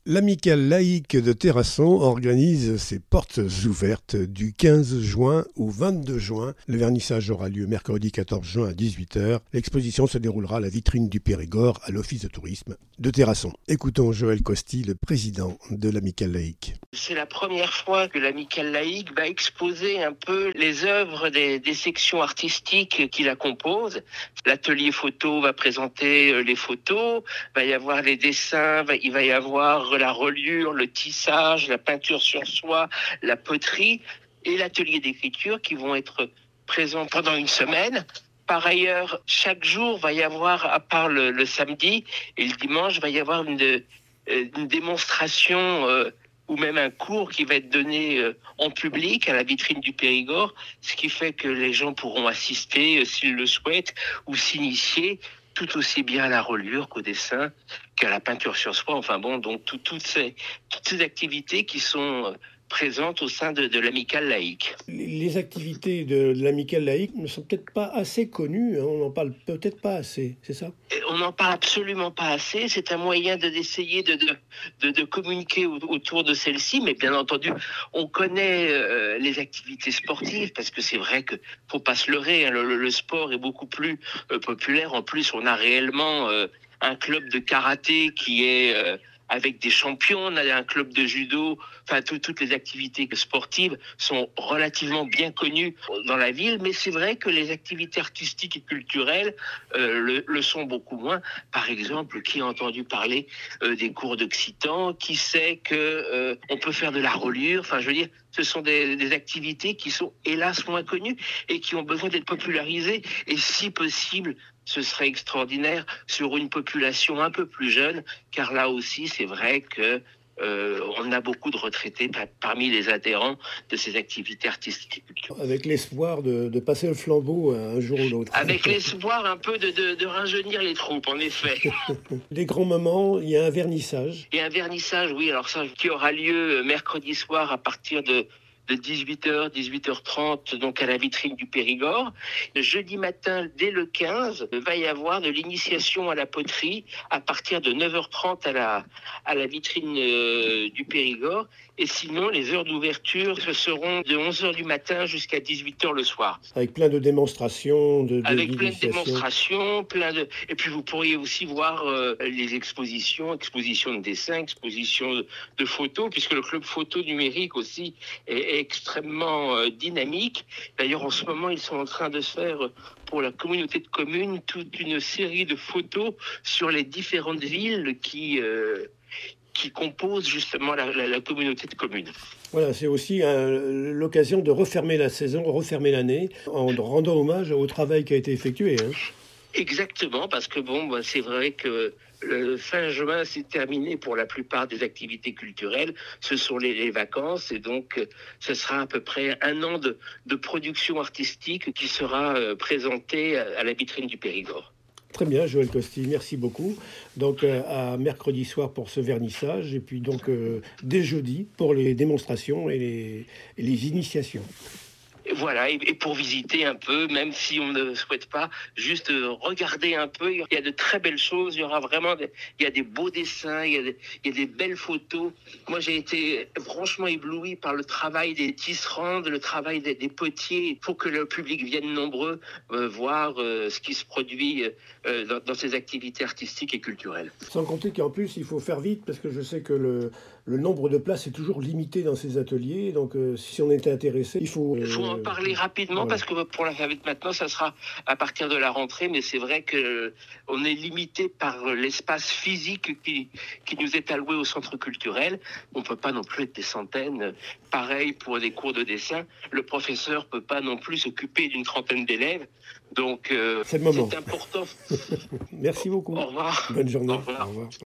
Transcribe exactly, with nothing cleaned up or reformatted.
L'Amicale laïque de Terrasson organise ses portes ouvertes du quinze juin au vingt-deux juin. Le vernissage aura lieu mercredi quatorze juin à dix-huit heures. L'exposition se déroulera à la vitrine du Périgord à l'Office de tourisme de Terrasson. Écoutons Joël Costi, le président de l'Amicale laïque. C'est la première fois que l'Amicale laïque va exposer un peu les œuvres des, des sections artistiques qui la composent. L'atelier photo va présenter les photos, va y avoir les dessins, va, il va y avoir la reliure, le tissage, la peinture sur soie, la poterie et l'atelier d'écriture qui vont être présents pendant une semaine. Par ailleurs, chaque jour va y avoir, à part le, le samedi et le dimanche, va y avoir une, une démonstration euh, ou même un cours qui va être donné euh, en public à la vitrine du Périgord, ce qui fait que les gens pourront assister euh, s'ils le souhaitent ou s'initier tout aussi bien à la reliure qu'au dessin, qu'à la peinture sur soie. Enfin bon, donc tout, toutes, ces, toutes ces activités qui sont euh, présentes au sein de, de l'Amicale laïque. Les activités de l'Amicale laïque ne sont peut-être pas assez connues, hein, on n'en parle peut-être pas assez, c'est ça ? Et on n'en parle absolument pas assez, c'est un moyen de, d'essayer de, de, de, de communiquer autour de celle-ci, mais bien entendu, on connaît euh, les activités sportives, parce que c'est vrai que, faut pas se leurrer, hein, le, le sport est beaucoup plus euh, populaire. En plus, on a réellement euh, un club de karaté qui est... Euh, avec des champions, on a un club de judo, enfin tout, toutes les activités sportives sont relativement bien connues dans la ville, mais c'est vrai que les activités artistiques et culturelles euh, le, le sont beaucoup moins. Par exemple, qui a entendu parler euh, des cours d'occitan, qui sait que euh, on peut faire de la reliure, enfin je veux dire, ce sont des, des activités qui sont hélas moins connues et qui ont besoin d'être popularisées, et si possible, ce serait extraordinaire sur une population un peu plus jeune, car là aussi, c'est vrai que euh, on a beaucoup de retraités par, parmi les adhérents de ces activités artistiques et culturelles. Avec l'espoir de, de passer le flambeau un jour ou l'autre. Avec l'espoir un peu de, de, de rajeunir les troupes, en effet. Des grands moments, il y a un vernissage. Et un vernissage, oui, alors ça, qui aura lieu mercredi soir à partir de... de dix-huit heures, dix-huit heures trente, donc à la vitrine du Périgord. Le jeudi matin, dès le quinze, va y avoir de l'initiation à la poterie à partir de neuf heures trente à la, à la vitrine euh, du Périgord. Et sinon, les heures d'ouverture, ce seront de onze heures du matin jusqu'à dix-huit heures le soir. Avec plein de démonstrations, de, de Avec plein de démonstrations, plein de... Et puis vous pourriez aussi voir euh, les expositions, expositions de dessins, expositions de, de photos, puisque le club photo numérique aussi est, est extrêmement euh, dynamique. D'ailleurs, en ce moment, ils sont en train de faire, pour la communauté de communes, toute une série de photos sur les différentes villes qui... Euh, qui composent justement la, la, la communauté de communes. Voilà, c'est aussi euh, l'occasion de refermer la saison, refermer l'année, en rendant hommage au travail qui a été effectué. Hein. Exactement, parce que bon, bah, c'est vrai que le fin juin, c'est terminé pour la plupart des activités culturelles. Ce sont les, les vacances, et donc ce sera à peu près un an de, de production artistique qui sera euh, présentée à, à la vitrine du Périgord. Très bien, Joël Costi, merci beaucoup. Donc euh, à mercredi soir pour ce vernissage, et puis donc euh, dès jeudi pour les démonstrations et les, et les initiations. Voilà, et pour visiter un peu, même si on ne souhaite pas, juste regarder un peu. Il y a de très belles choses, il y aura vraiment, des, il y a des beaux dessins, il y a des, il y a des belles photos. Moi, j'ai été franchement ébloui par le travail des tisserands, le travail des, des potiers. Il faut que le public vienne nombreux euh, voir euh, ce qui se produit euh, dans, dans ces activités artistiques et culturelles. Sans compter qu'en plus, il faut faire vite, parce que je sais que le, le nombre de places est toujours limité dans ces ateliers. Donc, euh, si on était intéressé, il faut... Euh, il faut en parler rapidement, ouais. Parce que pour la fête maintenant, ça sera à partir de la rentrée, mais c'est vrai que on est limité par l'espace physique qui, qui nous est alloué au centre culturel. On peut pas non plus être des centaines. Pareil pour des cours de dessin, le professeur peut pas non plus s'occuper d'une trentaine d'élèves. Donc, euh, c'est le moment. C'est important. Merci beaucoup. Au revoir. Bonne journée. Au revoir. Au revoir.